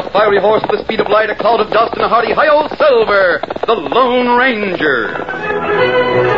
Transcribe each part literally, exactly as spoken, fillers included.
a fiery horse with the speed of light, a cloud of dust, and a hearty hi-yo Silver, the Lone Ranger.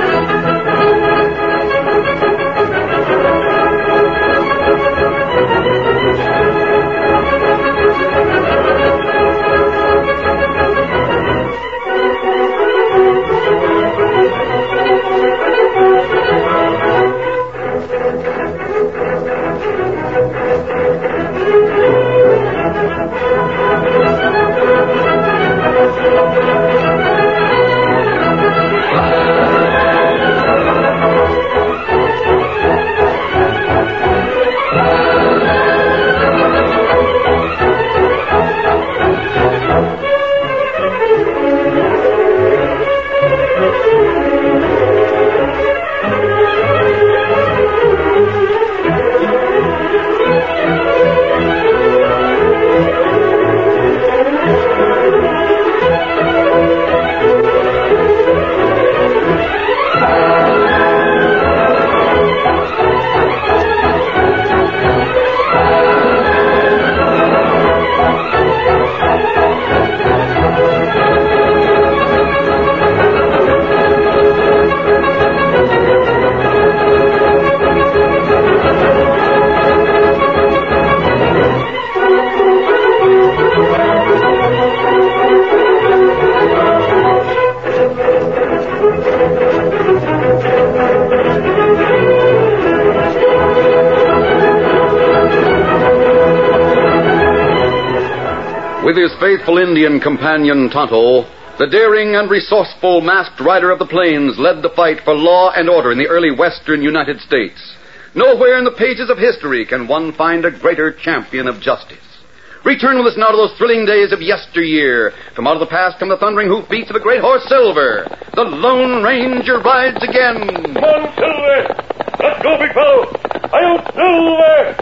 With his faithful Indian companion, Tonto, the daring and resourceful masked rider of the plains led the fight for law and order in the early western United States. Nowhere in the pages of history can one find a greater champion of justice. Return with us now to those thrilling days of yesteryear. From out of the past come the thundering hoofbeats of a great horse, Silver. The Lone Ranger rides again. Come on, Silver! Let's go, big fellow! Hi-yo, Silver!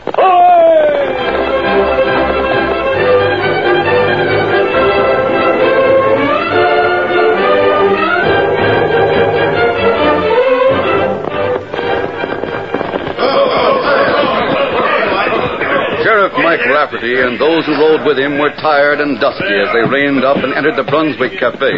Hi! Sheriff Mike Rafferty and those who rode with him were tired and dusty as they reined up and entered the Brunswick Cafe.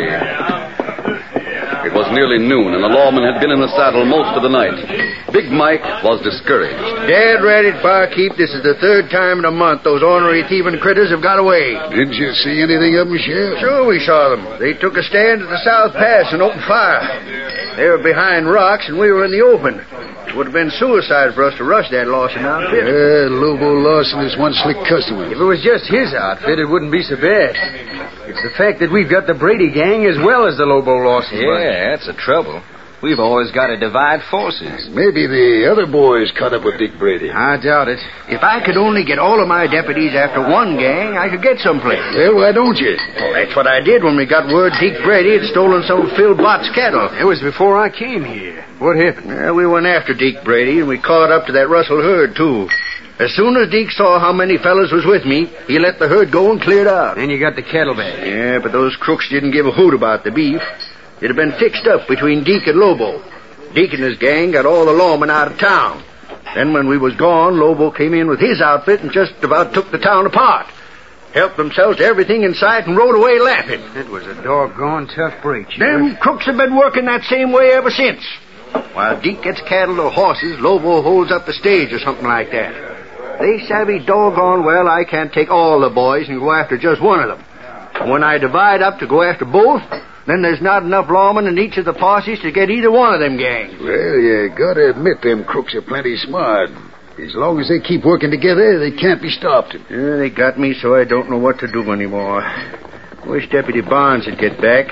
It was nearly noon, and the lawman had been in the saddle most of the night. Big Mike was discouraged. Dead right, barkeep. This is the third time in a month those ornery thieving critters have got away. Didn't you see anything of them, Sheriff? Sure we saw them. They took a stand at the South Pass and opened fire. They were behind rocks, and we were in the open. It would have been suicide for us to rush that Lawson outfit. Yeah, Lobo Lawson is one slick customer. If it was just his outfit, it wouldn't be so bad. It's the fact that we've got the Brady gang as well as the Lobo Lawson. Yeah, that's the trouble. We've always got to divide forces. Maybe the other boys caught up with Dick Brady. I doubt it. If I could only get all of my deputies after one gang, I could get someplace. Well, why don't you? Well, that's what I did when we got word Dick Brady had stolen some of Phil Bott's cattle. It was before I came here. What happened? Yeah, we went after Dick Brady, and we caught up to that Russell herd, too. As soon as Deke saw how many fellas was with me, he let the herd go and cleared out. Then you got the cattle back. Yeah, but those crooks didn't give a hoot about the beef. It had been fixed up between Deke and Lobo. Deke and his gang got all the lawmen out of town. Then when we was gone, Lobo came in with his outfit and just about took the town apart. Helped themselves to everything in sight and rode away laughing. It was a doggone tough break, Sheriff. Them crooks have been working that same way ever since. While Deke gets cattle or horses, Lobo holds up the stage or something like that. They savvy doggone well I can't take all the boys and go after just one of them. And when I divide up to go after both, then there's not enough lawmen in each of the posses to get either one of them gangs. Well, you gotta admit them crooks are plenty smart. As long as they keep working together, they can't be stopped. Yeah, they got me so I don't know what to do anymore. Wish Deputy Barnes would get back.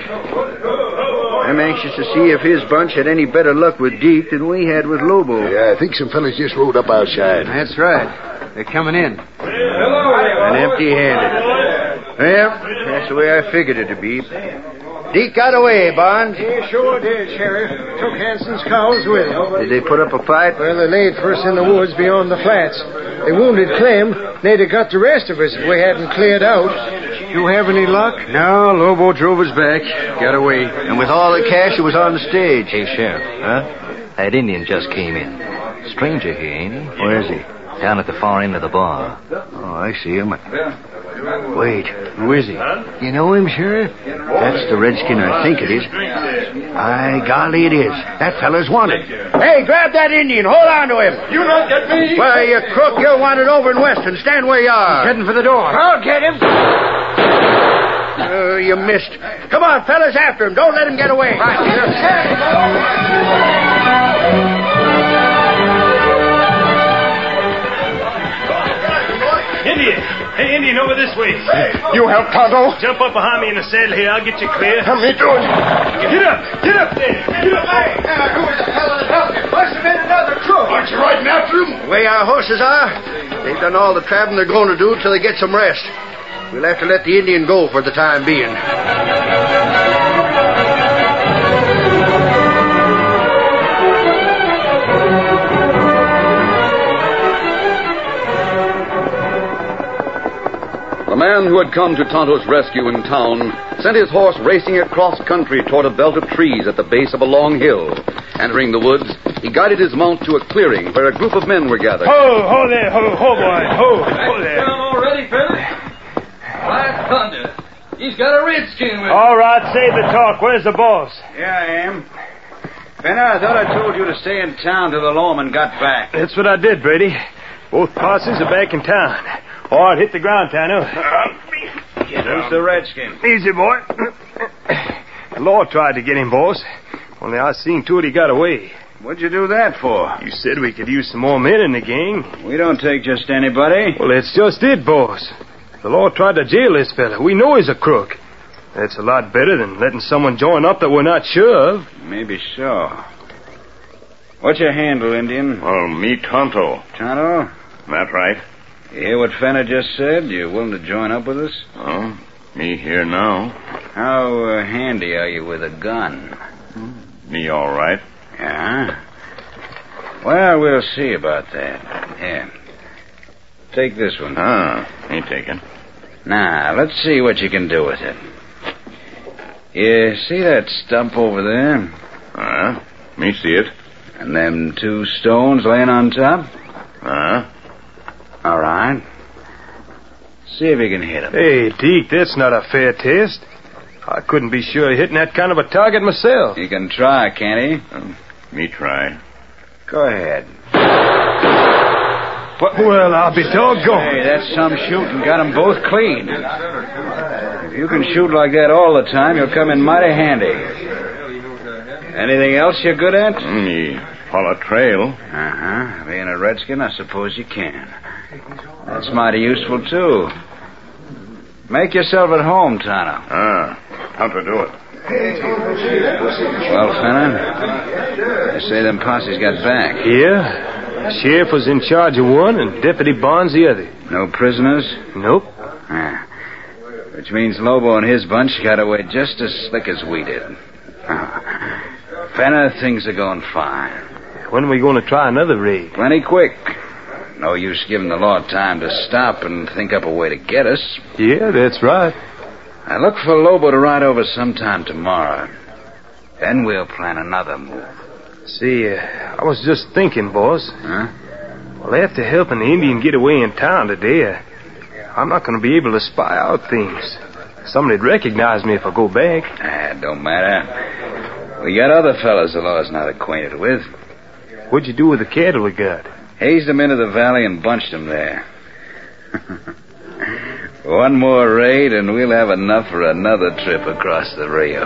I'm anxious to see if his bunch had any better luck with Deke than we had with Lobo. Yeah, I think some fellas just rode up outside. That's right. They're coming in. And empty-handed. Well, that's the way I figured it to be. Deke got away, Barnes. He sure did, Sheriff. Took Hanson's cows with him. Did they put up a fight? Well, they laid first in the woods beyond the flats. They wounded Clem. They'd have got the rest of us if we hadn't cleared out. You have any luck? No, Lobo drove us back. Got away. And with all the cash, it was on the stage. Hey, Sheriff. Huh? That Indian just came in. Stranger here, ain't he? Where is he? Down at the far end of the bar. Oh, I see him. Wait. Who is he? You know him, Sheriff? That's the redskin I think it is. By golly, it is. That fella's wanted. Hey, grab that Indian. Hold on to him. You not get me? Well, you crook, you're wanted over in Weston. Stand where you are. Heading for the door. I'll get him. Oh, you missed. Come on, fellas, after him. Don't let him get away. Indian. Hey, Indian, over this way. You help Tonto? Jump up behind me in the saddle here. I'll get you clear. Help me do it. Get up. Get up there. Get up. Hey, who was the fellow that helped you? Must have been another crook. Aren't you riding after him? The way our horses are, they've done all the traveling they're going to do till they get some rest. We'll have to let the Indian go for the time being. The man who had come to Tonto's rescue in town sent his horse racing across country toward a belt of trees at the base of a long hill. Entering the woods, he guided his mount to a clearing where a group of men were gathered. Ho, ho there, ho, ho, boy. Ho, ho there. Down already, fella? By thunder. He's got a redskin with him. All right, save the talk. Where's the boss? Here I am. Fenner, I thought I told you to stay in town till the lawman got back. That's what I did, Brady. Both possums are back in town. All right, hit the ground, Tano. Who's the redskin? Easy, boy. The law tried to get him, boss. Only I seen to it he got away. What'd you do that for? You said we could use some more men in the gang. We don't take just anybody. Well, that's just it, boss. The law tried to jail this fella. We know he's a crook. That's a lot better than letting someone join up that we're not sure of. Maybe so. What's your handle, Indian? Well, me Tonto. Tonto? That right? You hear what Fenner just said? You willing to join up with us? Oh, me here now. How uh, handy are you with a gun? Me all right. Yeah? Well, we'll see about that. Here. Take this one. Ah, ain't taken. Now, let's see what you can do with it. You see that stump over there? Ah, me see it. And them two stones laying on top? Ah. All right. See if you can hit them. Hey, Deke, that's not a fair test. I couldn't be sure of hitting that kind of a target myself. You can try, can't he? Um, me try. Go ahead. Well, I'll be doggone. Hey, that's some shooting. Got them both clean. If you can shoot like that all the time, you'll come in mighty handy. Anything else you're good at? Me follow trail. Uh-huh. Being a redskin, I suppose you can. That's mighty useful, too. Make yourself at home, Tano. Ah, how to do it? Well, Fenner, they say them posses got back. Yeah. Sheriff was in charge of one and Deputy Barnes the other. No prisoners? Nope. Ah. Which means Lobo and his bunch got away just as slick as we did. Ah. Fenner, things are going fine. When are we going to try another raid? Plenty quick. No use giving the law time to stop and think up a way to get us. Yeah, that's right. I look for Lobo to ride over sometime tomorrow. Then we'll plan another move. See, uh, I was just thinking, boss. Huh? Well, after helping the Indian get away in town today, uh, I'm not going to be able to spy out things. Somebody'd recognize me if I go back. Ah, it don't matter. We got other fellas the law's not acquainted with. What'd you do with the cattle we got? Hazed them into the valley and bunched them there. One more raid and we'll have enough for another trip across the Rio.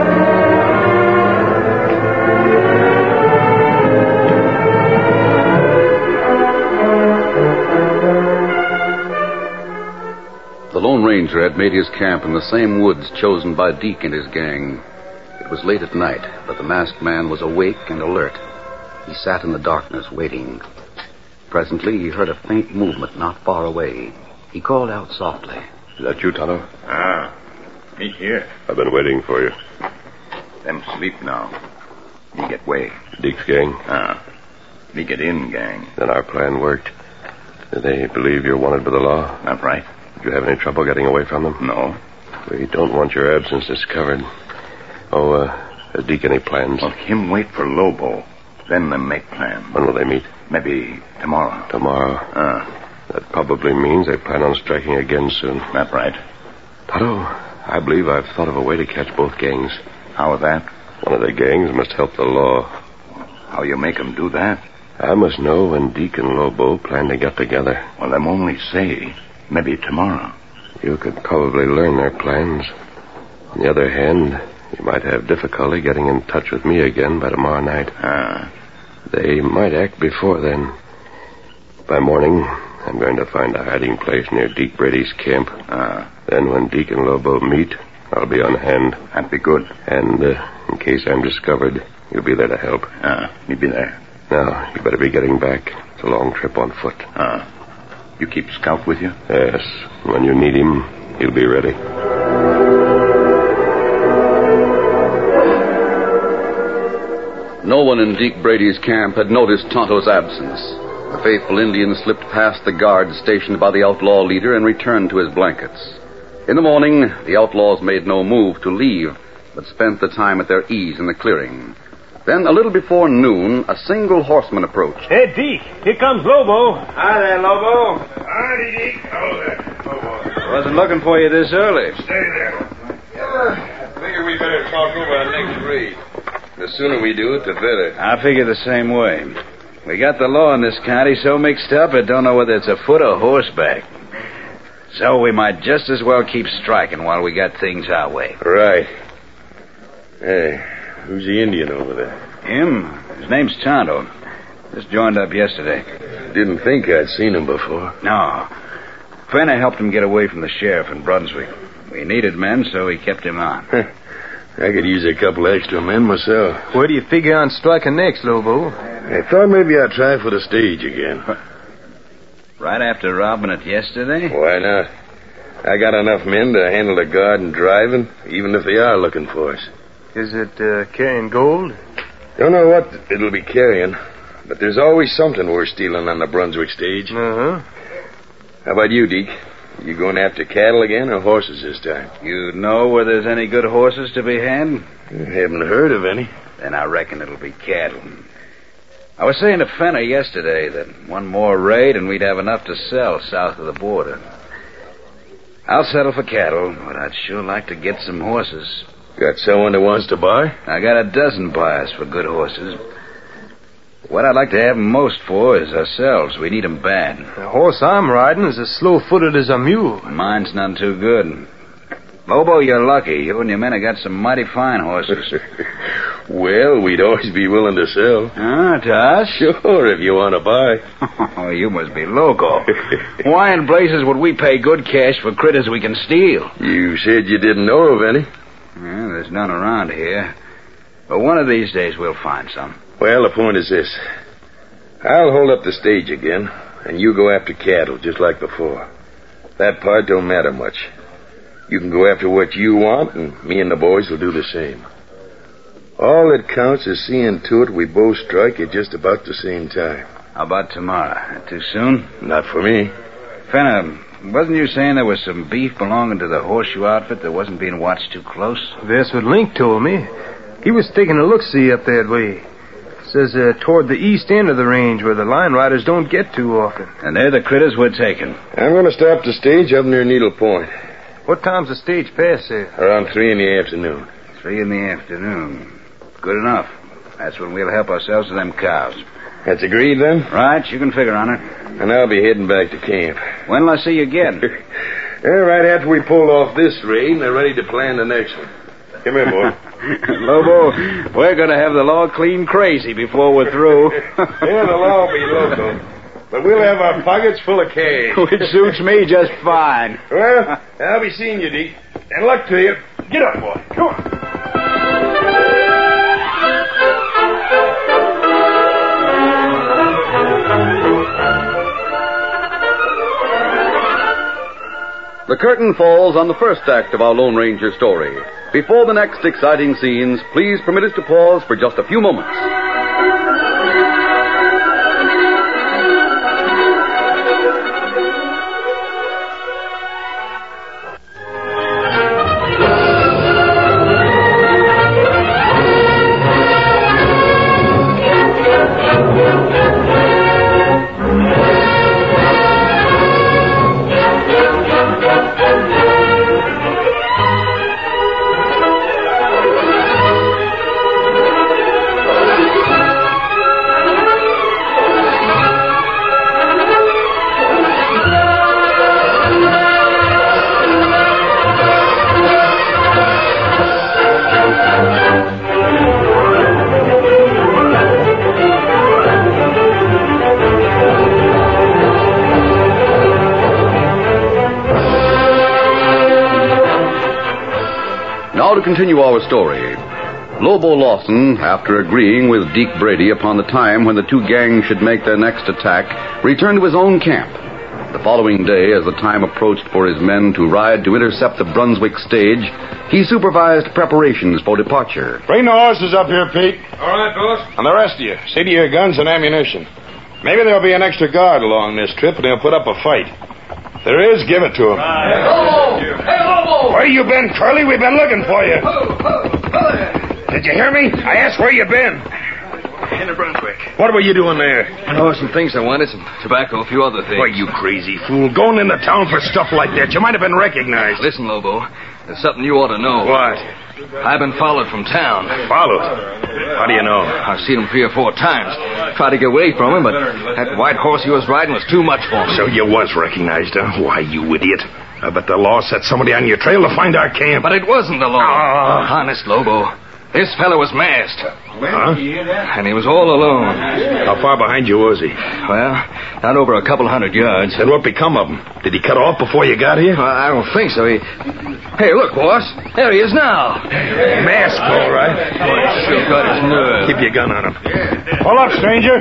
The Lone Ranger had made his camp in the same woods chosen by Deke and his gang. It was late at night, but the masked man was awake and alert. He sat in the darkness, waiting. Presently, he heard a faint movement not far away. He called out softly. Is that you, Tonto? Ah, me here. I've been waiting for you. Them sleep now. Me get way. Deke's gang? Ah, me get in, gang. Then our plan worked. Did they believe you're wanted by the law? Not right. Did you have any trouble getting away from them? No. We don't want your absence discovered. Oh, uh, has Deke any plans? Well, him wait for Lobo. Then them make plans. When will they meet? Maybe tomorrow. Tomorrow? Ah. That probably means they plan on striking again soon. That right? Tonto, I believe I've thought of a way to catch both gangs. How is that? One of the gangs must help the law. How you make 'em do that? I must know when Deke and Lobo plan to get together. Well, them only say. Maybe tomorrow. You could probably learn their plans. On the other hand, you might have difficulty getting in touch with me again by tomorrow night. Ah. They might act before then. By morning, I'm going to find a hiding place near Deke Brady's camp. Ah. Then when Deke and Lobo meet, I'll be on hand. That'd be good. And uh, in case I'm discovered, you'll be there to help. Ah, me be there. Now, you better be getting back. It's a long trip on foot. Ah. You keep Scout with you? Yes. When you need him, he'll be ready. No one in Deke Brady's camp had noticed Tonto's absence. The faithful Indian slipped past the guards stationed by the outlaw leader and returned to his blankets. In the morning, the outlaws made no move to leave, but spent the time at their ease in the clearing. Then, a little before noon, a single horseman approached. Hey, Deke, here comes Lobo. Hi there, Lobo. Howdy, Deke. Oh, there. Lobo. Wasn't looking for you this early. Stay there. Uh, figure we better talk over our next raid. The sooner we do it, the better. I figure the same way. We got the law in this county so mixed up, I don't know whether it's a foot or horseback. So we might just as well keep striking while we got things our way. Right. Hey, who's the Indian over there? Him? His name's Tonto. Just joined up yesterday. Didn't think I'd seen him before. No. Fenner helped him get away from the sheriff in Brunswick. We needed men, so he kept him on. I could use a couple extra men myself. Where do you figure on striking next, Lobo? I thought maybe I'd try for the stage again. Right after robbing it yesterday? Why not? I got enough men to handle the guard and driving, even if they are looking for us. Is it uh, carrying gold? Don't know what it'll be carrying, but there's always something worth stealing on the Brunswick stage. Uh-huh. How about you, Deke? You going after cattle again or horses this time? You know where there's any good horses to be had? I haven't heard of any. Then I reckon it'll be cattle. I was saying to Fenner yesterday that one more raid and we'd have enough to sell south of the border. I'll settle for cattle, but I'd sure like to get some horses. Got someone that wants to buy? I got a dozen buyers for good horses. What I'd like to have 'em most for is ourselves. We need 'em bad. The horse I'm riding is as slow-footed as a mule. Mine's none too good. Lobo, you're lucky. You and your men have got some mighty fine horses. Well, we'd always be willing to sell. Ah, to us? Sure, if you want to buy. Oh, you must be loco. Why in blazes would we pay good cash for critters we can steal? You said you didn't know of any. Well, there's none around here. But one of these days we'll find some. Well, the point is this. I'll hold up the stage again, and you go after cattle, just like before. That part don't matter much. You can go after what you want, and me and the boys will do the same. All that counts is seeing to it we both strike at just about the same time. How about tomorrow? Too soon? Not for me. Fenner, wasn't you saying there was some beef belonging to the horseshoe outfit that wasn't being watched too close? That's what Link told me. He was taking a look-see up that way. Says uh, toward the east end of the range where the line riders don't get too often. And they're the critters we're taking. I'm going to stop the stage up near Needle Point. What time's the stage pass there? Around three in the afternoon. Three in the afternoon. Good enough. That's when we'll help ourselves to them cows. That's agreed, then? Right, you can figure on it. And I'll be heading back to camp. When'll I see you again? Yeah, right after we pull off this raid and they're ready to plan the next one. Come here, boy. Lobo, we're going to have the law clean crazy before we're through. Yeah, the law will be local. But we'll have our pockets full of cash. Which suits me just fine. Well, I'll be seeing you, Deke. And luck to you. Get up, boy. Come on. The curtain falls on the first act of our Lone Ranger story. Before the next exciting scenes, please permit us to pause for just a few moments. Now to continue our story. Lobo Lawson, after agreeing with Deke Brady upon the time when the two gangs should make their next attack, returned to his own camp. The following day, as the time approached for his men to ride to intercept the Brunswick stage, he supervised preparations for departure. Bring the horses up here, Pete. All right, boss. And the rest of you, see to your guns and ammunition. Maybe there'll be an extra guard along this trip, and they'll put up a fight. If there is, give it to them. Hey, Lobo! Hey, Lobo! Where you been, Curly? We've been looking for you. Oh, oh, oh. Did you hear me? I asked where you been. In the Brunswick. What were you doing there? Oh, some things I wanted, some tobacco, a few other things. Why, you crazy fool. Going into town for stuff like that. You might have been recognized. Listen, Lobo, there's something you ought to know. What? I've been followed from town. Followed? How do you know? I've seen him three or four times. Tried to get away from him, but that white horse he was riding was too much for me. So you was recognized, huh? Why, you idiot. I bet the law set somebody on your trail to find our camp. But it wasn't the law. Ah. Honest, Lobo. This fellow was masked. Huh? And he was all alone. How far behind you was he? Well, not over a couple hundred yards. Then what become of him? Did he cut off before you got here? Well, I don't think so. He... Hey, look, boss. There he is now. Mask, all right. Sure got his nerve. Keep your gun on him. Pull up, stranger.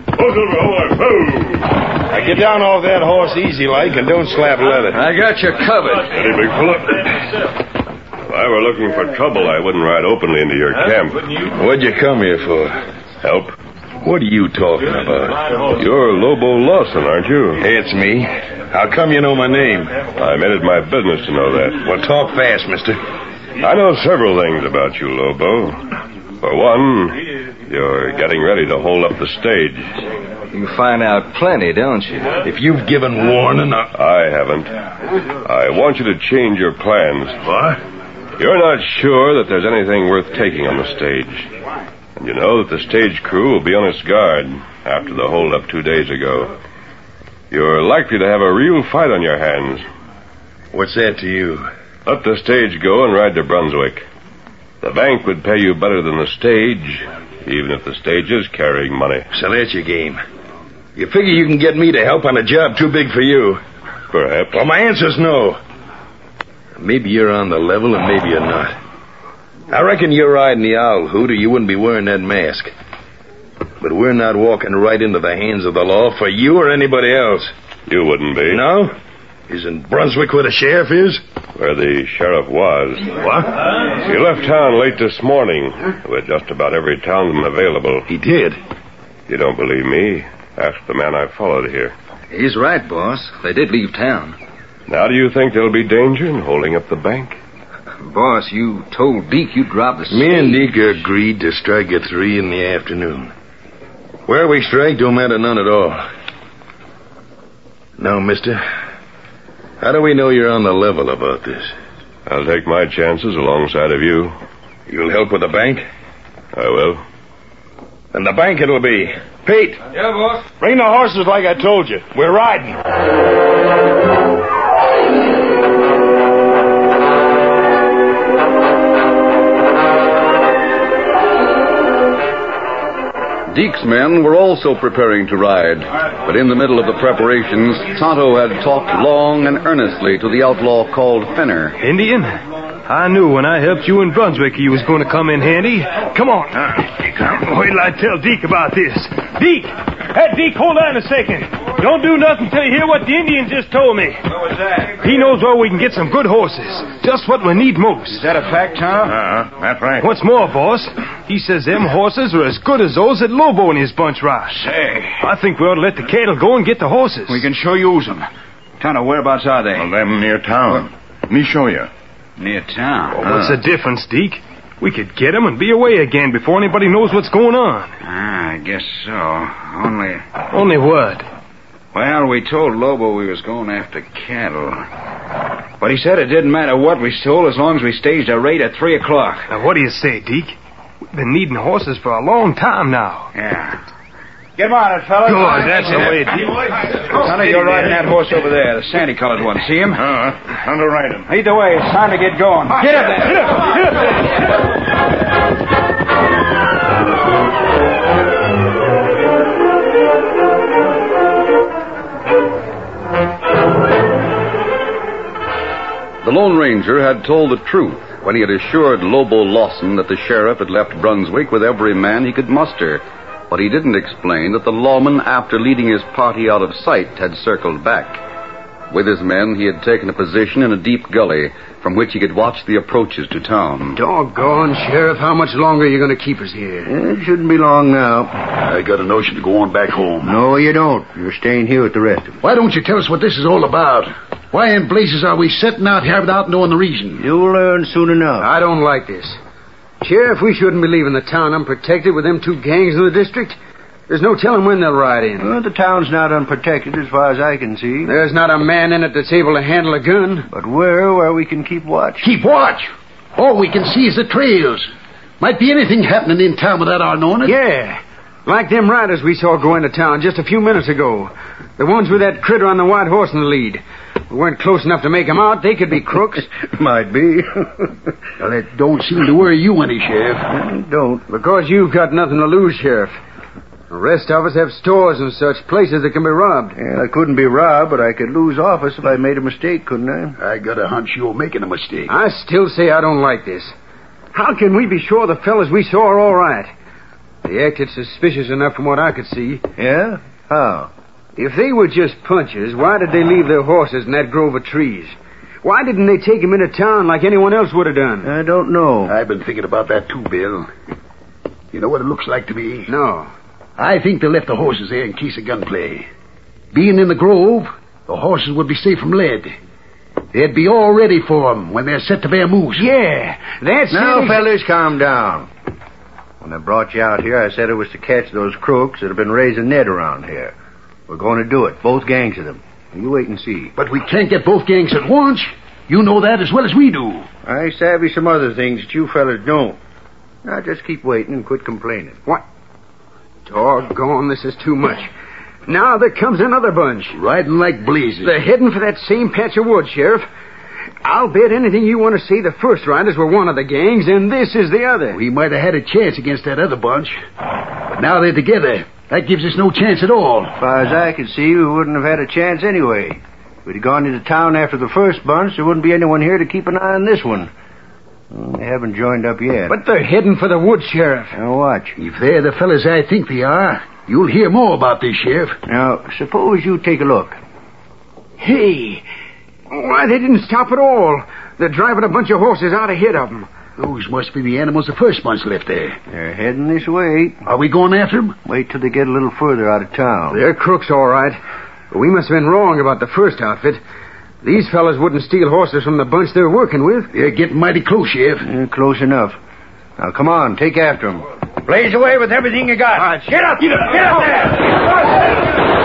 Now get down off that horse easy like and don't slap leather. I got you covered. Any big fella? If I were looking for trouble, I wouldn't ride openly into your camp. What'd you come here for? Help? What are you talking about? You're Lobo Lawson, aren't you? Hey, it's me. How come you know my name? I made it my business to know that. Well, talk fast, mister. I know several things about you, Lobo. For one, you're getting ready to hold up the stage. You find out plenty, don't you? If you've given warning, I... I haven't. I want you to change your plans. What? You're not sure that there's anything worth taking on the stage. And you know that the stage crew will be on its guard after the holdup two days ago. You're likely to have a real fight on your hands. What's that to you? Let the stage go and ride to Brunswick. The bank would pay you better than the stage, even if the stage is carrying money. So that's your game. You figure you can get me to help on a job too big for you? Perhaps. Well, my answer's no. Maybe you're on the level and maybe you're not. I reckon you're riding the owl hoot or you wouldn't be wearing that mask. But we're not walking right into the hands of the law for you or anybody else. You wouldn't be. No? Isn't Brunswick where the sheriff is? Where the sheriff was. What? He left town late this morning with just about every townsman available. He did? You don't believe me? Ask the man I followed here. He's right, boss. They did leave town. Now do you think there'll be danger in holding up the bank? Boss, you told Deke you'd rob the stage. Me and Deke agreed to strike at three in the afternoon. Where we strike don't matter none at all. Now, mister, how do we know you're on the level about this? I'll take my chances alongside of you. You'll help with the bank? I will. And the bank it'll be. Pete. Yeah, boss? Bring the horses like I told you. We're riding. Deke's men were also preparing to ride, but in the middle of the preparations, Tonto had talked long and earnestly to the outlaw called Fenner. Indian, I knew when I helped you in Brunswick you was going to come in handy. Come on. Wait till I tell Deke about this. Deke! Hey, Deke, hold on a second. Don't do nothing till you hear what the Indian just told me. What was that? He knows where we can get some good horses. Just what we need most. Is that a fact, Tom? Uh-huh, that's right. What's more, boss, he says them horses are as good as those that Lobo and his bunch ride. Say. I think we ought to let the cattle go and get the horses. We can sure use them. Tonto, whereabouts are they? Well, them near town. Let me show you. Near town. Well, what's the difference, Deke? We could get them and be away again before anybody knows what's going on. Ah, I guess so. Only... Only what? Well, we told Lobo we was going after cattle. But he said it didn't matter what we stole as long as we staged a raid at three o'clock. Now, what do you say, Deke? We've been needing horses for a long time now. Yeah. Get mounted, fellas. Good, that's the way, Deke. Sonny, you're riding that horse over there, the sandy-colored one. See him? Uh, time to ride him. Either way, it's time to get going. Get up there. Get up, get up there. The Lone Ranger had told the truth when he had assured Lobo Lawson that the sheriff had left Brunswick with every man he could muster. But he didn't explain that the lawman, after leading his party out of sight, had circled back. With his men, he had taken a position in a deep gully from which he could watch the approaches to town. Doggone, Sheriff, how much longer are you going to keep us here? It shouldn't be long now. I got a notion to go on back home. No, you don't. You're staying here with the rest of us. Why don't you tell us what this is all about? Why in blazes are we setting out here without knowing the reason? You'll learn soon enough. I don't like this. Sheriff, we shouldn't be leaving the town unprotected with them two gangs in the district. There's no telling when they'll ride in. Well, the town's not unprotected as far as I can see. There's not a man in it that's able to handle a gun. But where, where we can keep watch? Keep watch? All we can see is the trails. Might be anything happening in town without our knowing it. Yeah. Like them riders we saw go into town just a few minutes ago. The ones with that critter on the white horse in the lead. We weren't close enough to make them out. They could be crooks. Might be. Well, it don't seem to worry you any, Sheriff. It don't. Because you've got nothing to lose, Sheriff. The rest of us have stores and such places that can be robbed. Yeah, I couldn't be robbed, but I could lose office if I made a mistake, couldn't I? I got a hunch you're making a mistake. I still say I don't like this. How can we be sure the fellas we saw are all right? They acted suspicious enough from what I could see. Yeah? How? If they were just punchers, why did they leave their horses in that grove of trees? Why didn't they take them into town like anyone else would have done? I don't know. I've been thinking about that too, Bill. You know what it looks like to me? No. I think they left the horses there in case of gunplay. Being in the grove, the horses would be safe from lead. They'd be all ready for them when they're set to bear moose. Yeah, that's now, it. fellas, calm down. When I brought you out here, I said it was to catch those crooks that have been raising Ned around here. We're going to do it, both gangs of them. You wait and see. But we can't get both gangs at once. You know that as well as we do. I savvy some other things that you fellas don't. Now, just keep waiting and quit complaining. What? Doggone, this is too much. Now there comes another bunch. Riding like blazes. They're heading for that same patch of woods, Sheriff. I'll bet anything you want to say the first riders were one of the gangs, and this is the other. We might have had a chance against that other bunch. But now they're together. That gives us no chance at all. As far as I could see, we wouldn't have had a chance anyway. If we'd gone into town after the first bunch, there wouldn't be anyone here to keep an eye on this one. Well, they haven't joined up yet. But they're heading for the woods, Sheriff. Now watch. If they're the fellas I think they are, you'll hear more about this, Sheriff. Now, suppose you take a look. Hey, why, they didn't stop at all. They're driving a bunch of horses out ahead of them. Those must be the animals the first bunch left there. They're heading this way. Are we going after them? Wait till they get a little further out of town. They're crooks, all right. But we must have been wrong about the first outfit. These fellas wouldn't steal horses from the bunch they're working with. They're getting mighty close, Sheriff. Yeah, close enough. Now, come on, take after them. Blaze away with everything you got. All right, get up! Get up, get up there!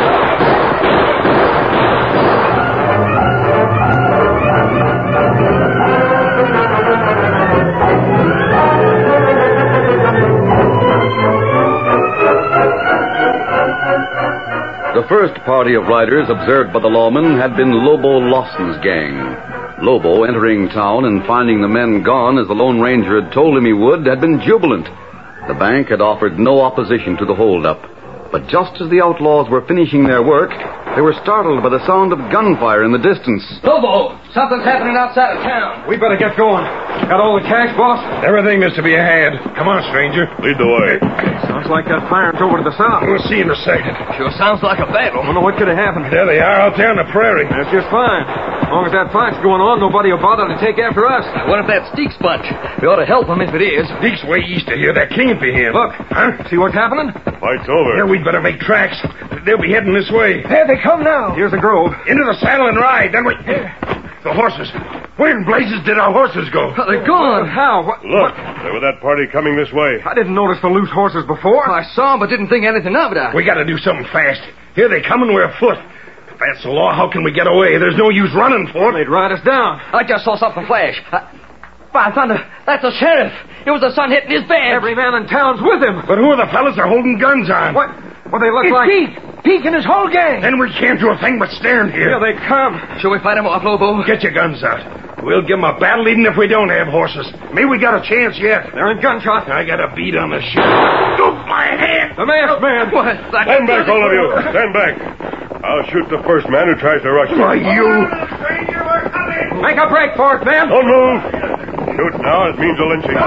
The first party of riders observed by the lawman had been Lobo Lawson's gang. Lobo, entering town and finding the men gone as the Lone Ranger had told him he would, had been jubilant. The bank had offered no opposition to the holdup. But just as the outlaws were finishing their work, they were startled by the sound of gunfire in the distance. Lobo, something's happening outside of town. We better get going. Got all the cash, boss? Everything is to be had. Come on, stranger. Lead the way. Sounds like that fire's over to the south. We'll see in a second. Sure sounds like a battle. I don't know what could have happened. There they are out there on the prairie. That's just fine. As long as that fight's going on, nobody will bother to take after us. What if that's Deke's bunch? We ought to help him if it is. Deke's way east of here. That can't be him. Look, Huh? see what's happening? Fight's over. Yeah, we'd better make tracks. They'll be heading this way. There they come now. Here's the grove. Into the saddle and ride. Then we... The horses. Where in blazes did our horses go? Oh, they're gone. How? What? Look, what? there were that party coming this way. I didn't notice the loose horses before. I saw him, but didn't think anything of it. I... We gotta do something fast. Here they come and we're afoot. If that's the law, how can we get away? There's no use running for it. They'd ride us down. I just saw something flash. I... By thunder, that's the sheriff. It was the sun hitting his bed. Every man in town's with him. But who are the fellas they're holding guns on? What? What they look it's like? Pete. Pete and his whole gang. Then we can't do a thing but stand here. Here they come. Shall we fight them off, Lobo? Get your guns out. We'll give them a battle even if we don't have horses. Maybe we got a chance yet. They're in gunshot. I got a beat on the sheriff. Oop, my hand. The masked man. What? Stand back, all of you. Stand back. I'll shoot the first man who tries to rush me. Why, you... Make a break for it, man. Don't move. Shoot now. It means a lynching.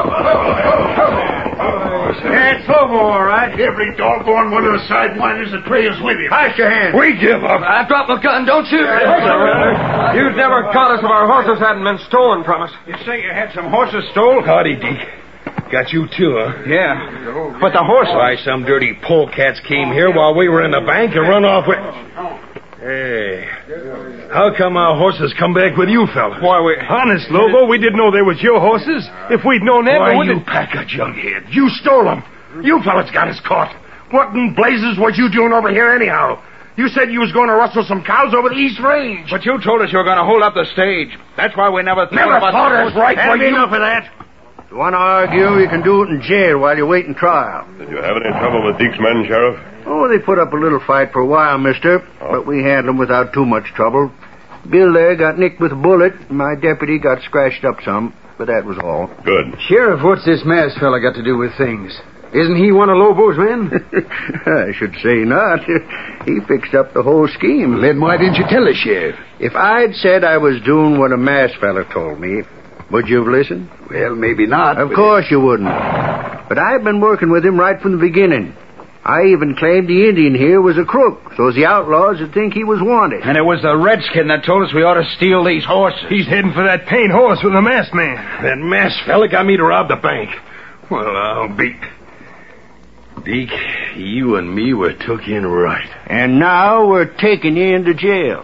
That's Lobo, all right. Every doggone one of the sidewinders that trails with you. Pass your hand. We give up. I've dropped my gun. Don't shoot. You'd never caught us if our horses hadn't been stolen from us. You say you had some horses stole? Howdy, Deke. Got you too, huh? Yeah. But the horses... Why, some dirty polecats came here while we were in the bank and run off with... Hey, how come our horses come back with you, fellas? Why, we... Honest, Lobo, we didn't know they was your horses. If we'd known that, Why, we you wouldn't... pack of jugheads. You stole them. You fellas got us caught. What in blazes was you doing over here anyhow? You said you was going to rustle some cows over the East Range. But you told us you were going to hold up the stage. That's why we never thought Never about... thought it was right. Have Why, you... enough of that. If you want to argue, you can do it in jail while you're waiting trial. Did you have any trouble with Deke's men, Sheriff? Oh, they put up a little fight for a while, mister, oh. but we handled them without too much trouble. Bill there got nicked with a bullet, and my deputy got scratched up some, but that was all. Good. Sheriff, what's this masked fella got to do with things? Isn't he one of Lobo's men? I should say not. He fixed up the whole scheme. Then why didn't you tell us, Sheriff? If I'd said I was doing what a masked fella told me, would you have listened? Well, maybe not. Of course you wouldn't. But I've been working with him right from the beginning. I even claimed the Indian here was a crook, so the outlaws would think he was wanted. And it was the redskin that told us we ought to steal these horses. He's heading for that paint horse with the masked man. That masked fella got me to rob the bank. Well, I'll be... Deke, you and me were took in right. And now we're taking you into jail.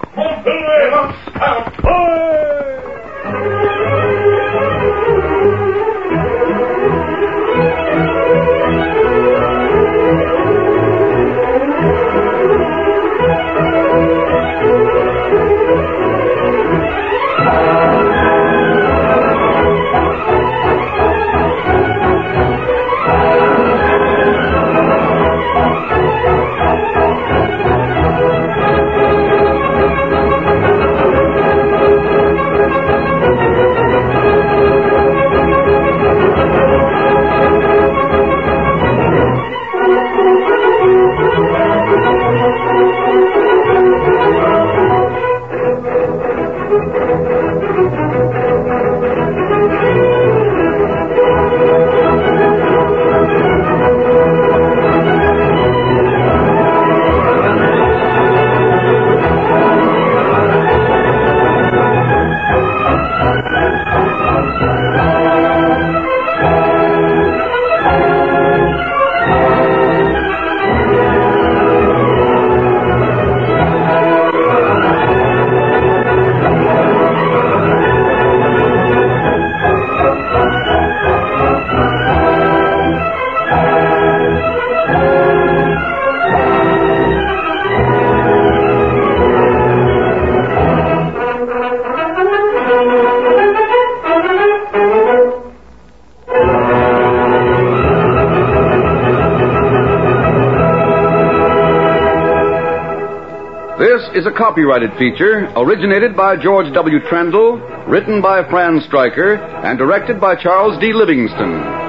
This is a copyrighted feature originated by George W. Trendle, written by Fran Stryker, and directed by Charles D. Livingston.